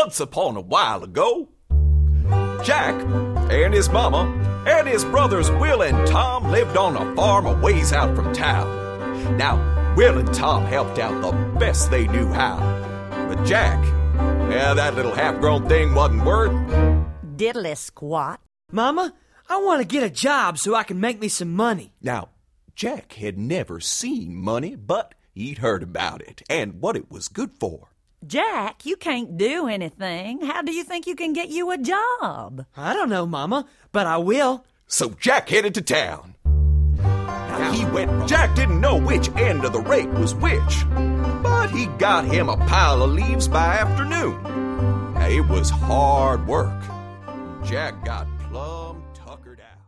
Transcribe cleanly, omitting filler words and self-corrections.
once upon a while ago, Jack and his mama and his brothers Will and Tom lived on a farm a ways out from town. Now, Will and Tom helped out the best they knew how. But Jack, that little half-grown thing wasn't worth diddly squat. Mama, I want to get a job so I can make me some money. Now, Jack had never seen money, but he'd heard about it and what it was good for. Jack, you can't do anything. How do you think you can get you a job? I don't know, Mama, but I will. So Jack headed to town. Now he went. Jack didn't know which end of the rake was which, but he got him a pile of leaves by afternoon. Now, it was hard work. Jack got plumb tuckered out.